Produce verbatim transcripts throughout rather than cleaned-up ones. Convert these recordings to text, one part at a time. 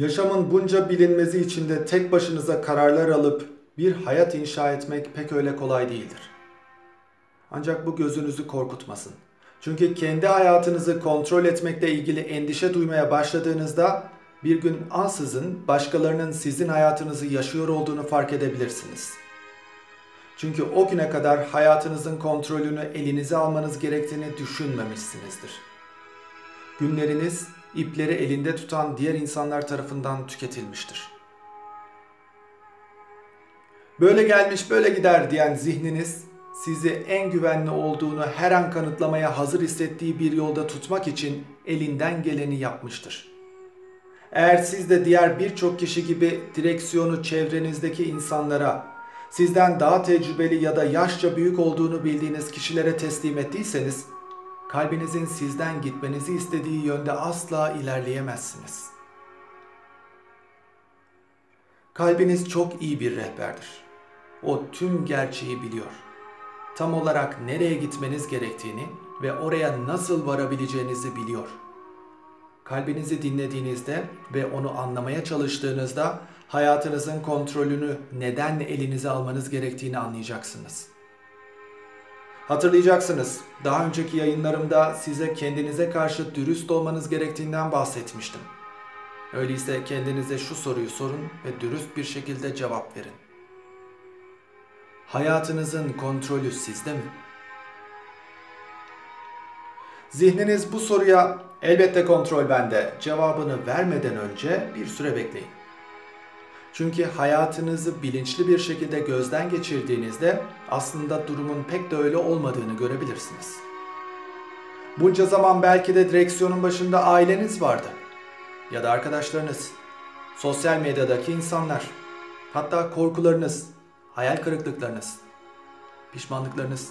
Yaşamın bunca bilinmezi içinde tek başınıza kararlar alıp bir hayat inşa etmek pek öyle kolay değildir. Ancak bu gözünüzü korkutmasın. Çünkü kendi hayatınızı kontrol etmekle ilgili endişe duymaya başladığınızda bir gün ansızın başkalarının sizin hayatınızı yaşıyor olduğunu fark edebilirsiniz. Çünkü o güne kadar hayatınızın kontrolünü elinize almanız gerektiğini düşünmemişsinizdir. Günleriniz ipleri elinde tutan diğer insanlar tarafından tüketilmiştir. Böyle gelmiş böyle gider diyen zihniniz sizi en güvenli olduğunu her an kanıtlamaya hazır hissettiği bir yolda tutmak için elinden geleni yapmıştır. Eğer siz de diğer birçok kişi gibi direksiyonu çevrenizdeki insanlara, sizden daha tecrübeli ya da yaşça büyük olduğunu bildiğiniz kişilere teslim ettiyseniz, kalbinizin sizden gitmenizi istediği yönde asla ilerleyemezsiniz. Kalbiniz çok iyi bir rehberdir. O tüm gerçeği biliyor. Tam olarak nereye gitmeniz gerektiğini ve oraya nasıl varabileceğinizi biliyor. Kalbinizi dinlediğinizde ve onu anlamaya çalıştığınızda hayatınızın kontrolünü neden elinize almanız gerektiğini anlayacaksınız. Hatırlayacaksınız, daha önceki yayınlarımda size kendinize karşı dürüst olmanız gerektiğinden bahsetmiştim. Öyleyse kendinize şu soruyu sorun ve dürüst bir şekilde cevap verin. Hayatınızın kontrolü sizde mi? Zihniniz bu soruya elbette kontrol bende cevabını vermeden önce bir süre bekleyin. Çünkü hayatınızı bilinçli bir şekilde gözden geçirdiğinizde aslında durumun pek de öyle olmadığını görebilirsiniz. Bunca zaman belki de direksiyonun başında aileniz vardı. Ya da arkadaşlarınız, sosyal medyadaki insanlar, hatta korkularınız, hayal kırıklıklarınız, pişmanlıklarınız.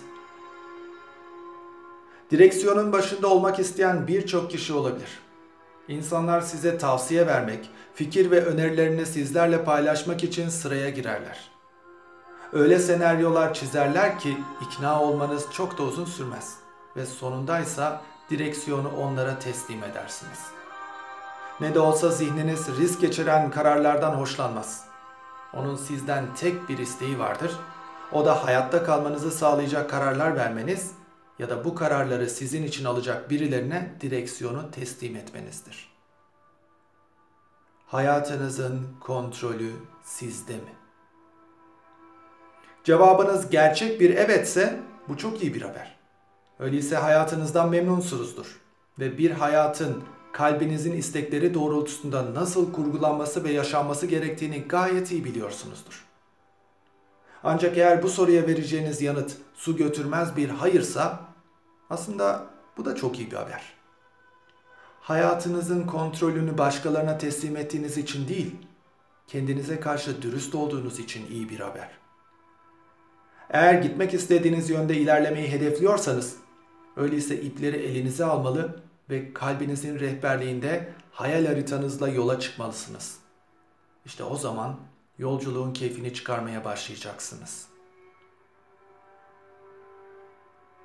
Direksiyonun başında olmak isteyen birçok kişi olabilir. İnsanlar size tavsiye vermek, fikir ve önerilerini sizlerle paylaşmak için sıraya girerler. Öyle senaryolar çizerler ki ikna olmanız çok da uzun sürmez ve sonundaysa direksiyonu onlara teslim edersiniz. Ne de olsa zihniniz risk geçiren kararlardan hoşlanmaz. Onun sizden tek bir isteği vardır. O da hayatta kalmanızı sağlayacak kararlar vermeniz ya da bu kararları sizin için alacak birilerine direksiyonu teslim etmenizdir. Hayatınızın kontrolü sizde mi? Cevabınız gerçek bir evetse bu çok iyi bir haber. Öyleyse hayatınızdan memnunsunuzdur ve bir hayatın kalbinizin istekleri doğrultusunda nasıl kurgulanması ve yaşanması gerektiğini gayet iyi biliyorsunuzdur. Ancak eğer bu soruya vereceğiniz yanıt su götürmez bir hayırsa aslında bu da çok iyi bir haber. Hayatınızın kontrolünü başkalarına teslim ettiğiniz için değil, kendinize karşı dürüst olduğunuz için iyi bir haber. Eğer gitmek istediğiniz yönde ilerlemeyi hedefliyorsanız, öyleyse ipleri elinize almalı ve kalbinizin rehberliğinde hayal haritanızla yola çıkmalısınız. İşte o zaman yolculuğun keyfini çıkarmaya başlayacaksınız.